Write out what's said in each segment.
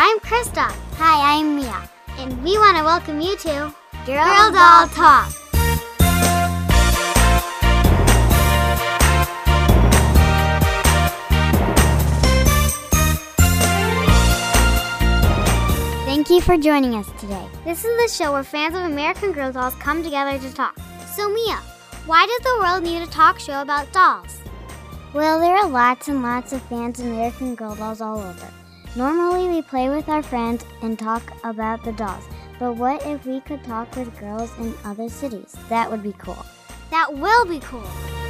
I'm Krista. Hi, I'm Mia. And we want to welcome you to Girl Doll Talk. Thank you for joining us today. This is the show where fans of American Girl dolls come together to talk. So Mia, why does the world need a talk show about dolls? Well, there are lots and lots of fans of American Girl dolls all over. Normally we play with our friends and talk about the dolls. But what if we could talk with girls in other cities? That would be cool. That will be cool.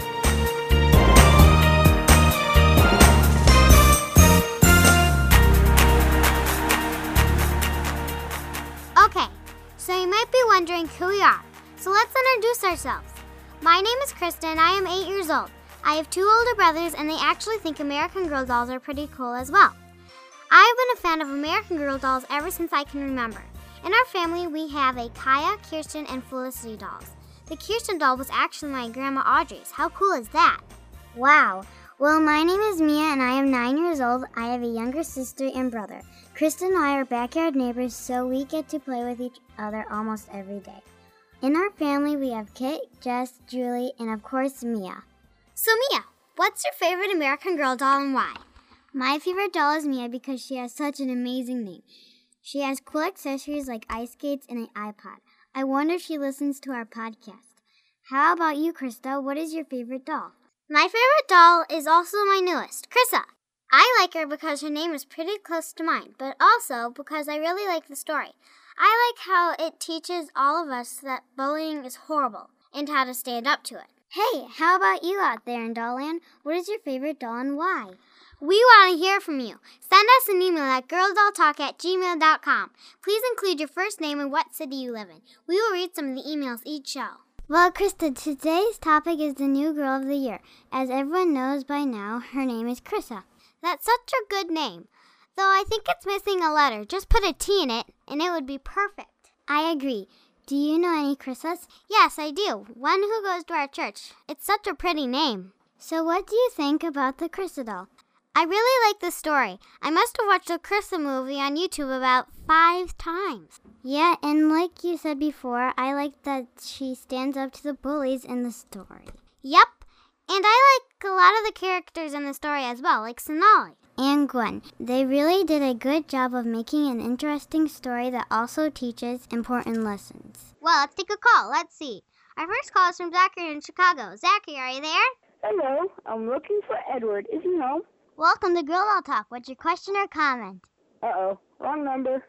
Okay, so you might be wondering who we are. So let's introduce ourselves. My name is Krista and I am 8 years old. I have 2 older brothers and they actually think American Girl dolls are pretty cool as well. I've been a fan of American Girl dolls ever since I can remember. In our family, we have a Kaya, Kirsten, and Felicity dolls. The Kirsten doll was actually my grandma Audrey's. How cool is that? Wow. Well, my name is Mia and I am 9 years old. I have a younger sister and brother. Kristen and I are backyard neighbors, so we get to play with each other almost every day. In our family, we have Kit, Jess, Julie, and of course, Mia. So Mia, what's your favorite American Girl doll and why? My favorite doll is Mia because she has such an amazing name. She has cool accessories like ice skates and an iPod. I wonder if she listens to our podcast. How about you, Krista? What is your favorite doll? My favorite doll is also my newest, Krissa. I like her because her name is pretty close to mine, but also because I really like the story. I like how it teaches all of us that bullying is horrible and how to stand up to it. Hey, how about you out there in Dollland? What is your favorite doll and why? We want to hear from you. Send us an email at girldolltalk@gmail.com. Please include your first name and what city you live in. We will read some of the emails each show. Well, Krista, today's topic is the new girl of the year. As everyone knows by now, her name is Krissa. That's such a good name. Though I think it's missing a letter. Just put a T in it, and it would be perfect. I agree. Do you know any Krissas? Yes, I do. One who goes to our church. It's such a pretty name. So what do you think about the Krissa doll? I really like the story. I must have watched the Krissa movie on YouTube about 5 times. Yeah, and like you said before, I like that she stands up to the bullies in the story. Yep, and I like a lot of the characters in the story as well, like Sonali and Gwen. They really did a good job of making an interesting story that also teaches important lessons. Well, let's take a call. Let's see. Our first call is from Zachary in Chicago. Zachary, are you there? Hello, I'm looking for Edward. Is he home? Welcome to Girl Doll Talk. What's your question or comment? Uh-oh, wrong number.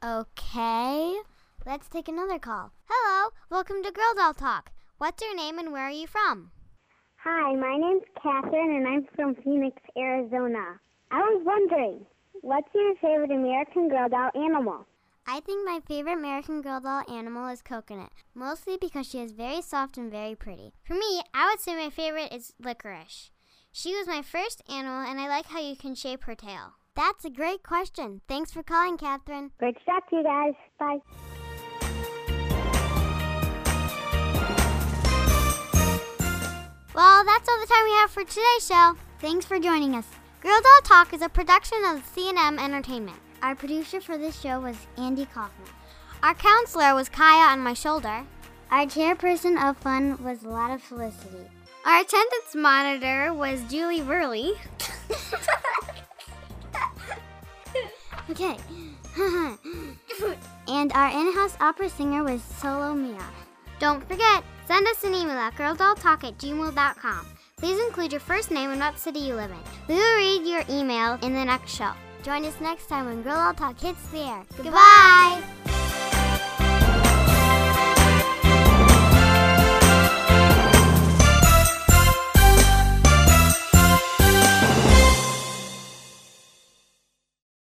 Okay, let's take another call. Hello, welcome to Girl Doll Talk. What's your name and where are you from? Hi, my name's Catherine and I'm from Phoenix, Arizona. I was wondering, what's your favorite American Girl doll animal? I think my favorite American Girl doll animal is Coconut, mostly because she is very soft and very pretty. For me, I would say my favorite is Licorice. She was my first animal, and I like how you can shape her tail. That's a great question. Thanks for calling, Catherine. Great to talk to you guys. Bye. Well, that's all the time we have for today's show. Thanks for joining us. Girl Doll Talk is a production of C&M Entertainment. Our producer for this show was Andy Kaufman. Our counselor was Kaya on my shoulder. Our chairperson of fun was a lot of Felicity. Our attendance monitor was Julie Burley. Okay. And our in-house opera singer was Solo Mia. Don't forget, send us an email at girldolltalk@gmail.com. Please include your first name and what city you live in. We will read your email in the next show. Join us next time when Girl Doll Talk hits the air. Goodbye!